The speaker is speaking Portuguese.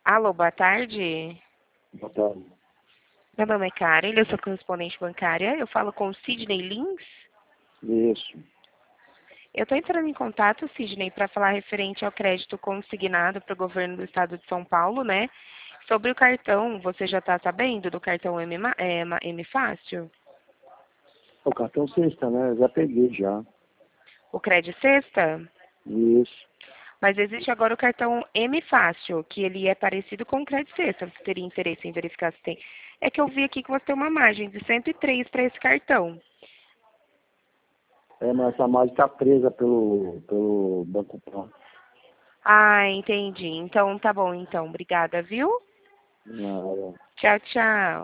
Alô, boa tarde. Boa tarde. Meu nome é Karen, eu sou correspondente bancária. Eu falo com o Sidney Lins. Isso. Eu estou entrando em contato, Sidney, para falar referente ao crédito consignado para o governo do estado de São Paulo, né? Sobre o cartão, você já está sabendo do cartão M Fácil? O cartão sexta, né? Eu já peguei já. O Crédito Sexta? Isso. Mas existe agora o cartão M Fácil, que ele é parecido com o Crédito Sexta. Você teria interesse em verificar se tem? É que eu vi aqui que você tem uma margem de 103 para esse cartão. É, mas essa margem está presa pelo Banco Pan. Ah, entendi. Então, tá bom, então. Obrigada, viu? Na, Tchau, tchau.